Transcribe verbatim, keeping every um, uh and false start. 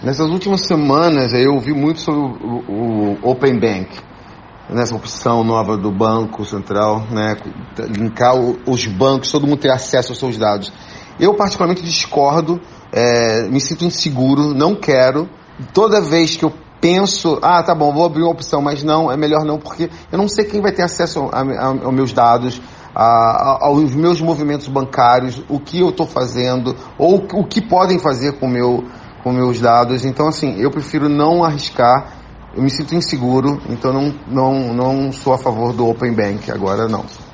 Nessas últimas semanas eu ouvi muito sobre o, o, o Open Bank, nessa opção nova do Banco Central, né, linkar o, os bancos, todo mundo ter acesso aos seus dados. Eu particularmente discordo, é, me sinto inseguro, não quero. Toda vez que eu penso, ah, tá bom, vou abrir uma opção, mas não, é melhor não, porque eu não sei quem vai ter acesso a, a, aos meus dados, a, a, aos meus movimentos bancários, o que eu estou fazendo, ou o que podem fazer com meu, com meus dados. Então, assim, eu prefiro não arriscar, eu me sinto inseguro, então não, não, não sou a favor do Open Bank, agora não.